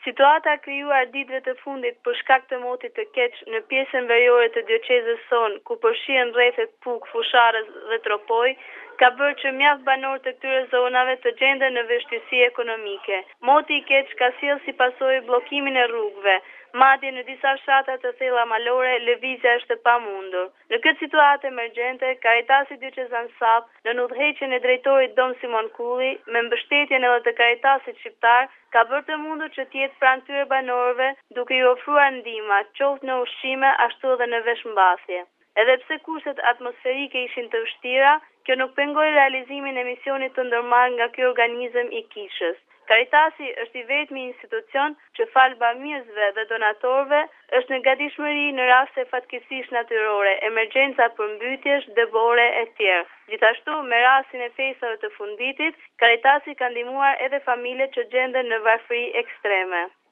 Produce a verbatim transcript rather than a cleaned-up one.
Situata krijuar ditëve të fundit për shkak të motit të keq në pjesën veriore të diocezës sonë, ku përfshihen rrethet Puk, Fusharës dhe Tropoj, ka bërë që mjaft banorë të këtyre zonave të gjenden në vështirësi ekonomike. Moti i keq ka sjellë si pasojë bllokimin e rrugëve. Madje në disa fshatra të thella malore lëvizja është e pamundur. Në këtë situatë emergjente, Karitasi diocezan Sap, në udhëheqjen e drejtorit Dom Simon Kulli, me mbështetjen edhe të Karitasit shqiptar, ka bërë të mundur që të jetë pranë këtyre banorëve, duke i ofruar ndihma, qoftë në ushqime ashtu edhe në veshmbathje. Edhe pse kushtet atmosferike ishin të vështira, kjo nuk pengoi realizimin e misionit të ndërmarrë nga ky organizëm i kishës. Karitasi është i vetmi institucion që fal bamirësve dhe donatorëve është në gatishmëri në raste fatkeqësisht natyrore, emergjenca përmbytjesh, debore e tjerë. Gjithashtu, me rastin e festave të fundvitit, Karitasi ka ndihmuar edhe familjet që gjenden në varfëri ekstreme.